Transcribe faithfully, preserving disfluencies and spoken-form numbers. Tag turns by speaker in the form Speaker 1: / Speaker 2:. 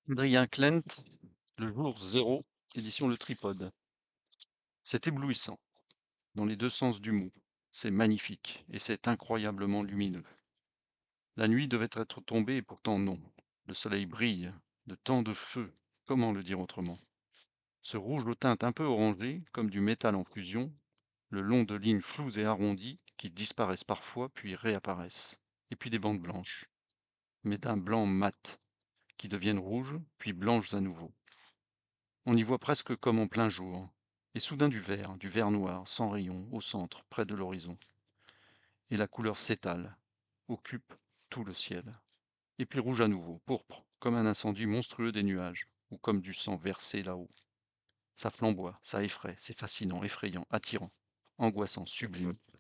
Speaker 1: Adrien Klent, Le jour zéro, édition Le Tripode. C'est éblouissant, dans les deux sens du mot. C'est magnifique, et c'est incroyablement lumineux. La nuit devait être tombée, et pourtant non. Le soleil brille, de tant de feu, comment le dire autrement? Ce rouge aux teintes un peu orangées, comme du métal en fusion, le long de lignes floues et arrondies, qui disparaissent parfois, puis réapparaissent. Et puis des bandes blanches, mais d'un blanc mat, qui deviennent rouges, puis blanches à nouveau. On y voit presque comme en plein jour, et soudain du vert, du vert noir, sans rayon, au centre, près de l'horizon. Et la couleur s'étale, occupe tout le ciel. Et puis rouge à nouveau, pourpre, comme un incendie monstrueux des nuages, ou comme du sang versé là-haut. Ça flamboie, ça effraie, c'est fascinant, effrayant, attirant, angoissant, sublime.